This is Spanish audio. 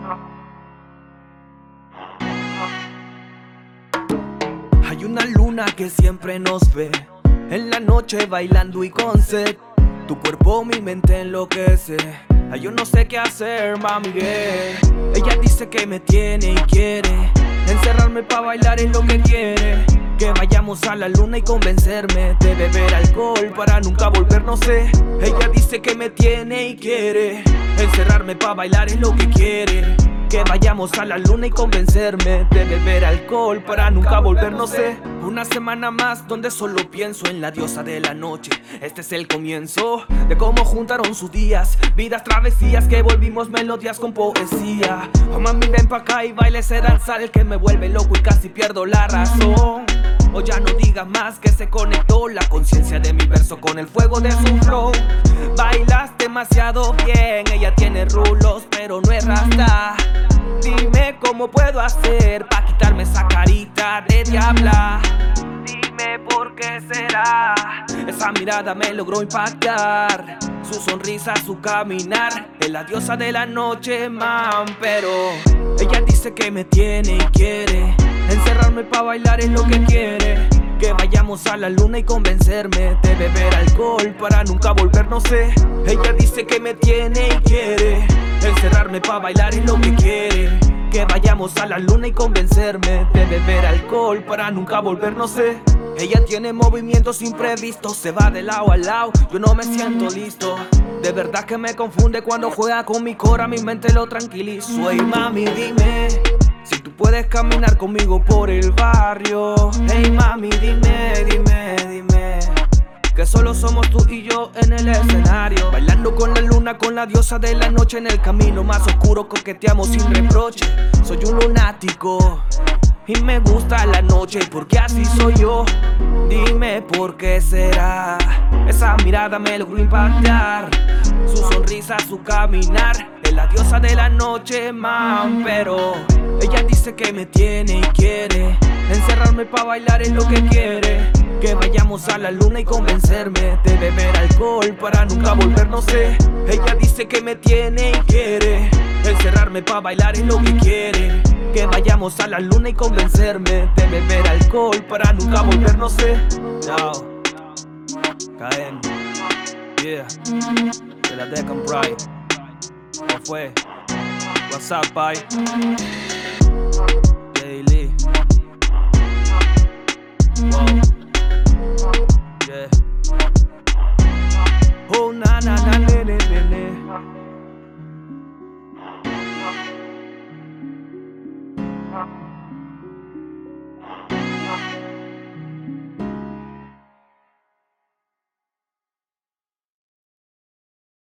Hay una luna que siempre nos ve en la noche bailando y con sed. Tu cuerpo, mi mente enloquece. Ay, yo no sé qué hacer, mami, Ella dice que me tiene y quiere encerrarme pa' bailar es lo que quiere. Que vayamos a la luna y convencerme de beber alcohol para nunca volver, no sé. Ella dice que me tiene y quiere encerrarme pa' bailar es lo que quiere. Que vayamos a la luna y convencerme de beber alcohol para nunca volver, no sé. Una semana más donde solo pienso en la diosa de la noche. Este es el comienzo de cómo juntaron sus días, vidas, travesías, que volvimos melodías con poesía. Oh mami, ven pa' acá y baile ese danzal que me vuelve loco y casi pierdo la razón. O ya no digas más que se conectó la conciencia de mi verso con el fuego de su flow. Bailas demasiado bien, ella tiene rulos pero no es rasta. Dime cómo puedo hacer pa' quitarme esa carita de diabla. Dime por qué será, esa mirada me logró impactar. Su sonrisa, su caminar, es la diosa de la noche, man. Pero ella dice que me tiene y quiere encerrarme pa' bailar es lo que quiere. Que vayamos a la luna y convencerme de beber alcohol para nunca volver, no sé. Ella dice que me tiene y quiere encerrarme pa' bailar es lo que quiere. Que vayamos a la luna y convencerme de beber alcohol para nunca volver, no sé. Ella tiene movimientos imprevistos, se va de lado a lado, yo no me siento listo. De verdad que me confunde cuando juega con mi cora, mi mente lo tranquilizo. Hey mami, dime si tú puedes caminar conmigo por el barrio. Hey mami, dime que solo somos tú y yo en el escenario, bailando con la luna, con la diosa de la noche. En el camino más oscuro coqueteamos sin reproche. Soy un lunático y me gusta la noche porque así soy yo. Dime por qué será, esa mirada me logró impactar. Su sonrisa, su caminar, es la diosa de la noche, man. Pero ella dice que me tiene y quiere encerrarme pa' bailar es lo que quiere. Que vayamos a la luna y convencerme de beber alcohol para nunca volver, no sé. Ella dice que me tiene y quiere encerrarme pa' bailar es lo que quiere. Que vayamos a la luna y convencerme de beber alcohol para nunca volver, no sé. Chao, KM, yeah, de la Deccan Pride. ¿Qué fue? What's up, bye? Daily. Wow. Yeah. Oh na na na na na na.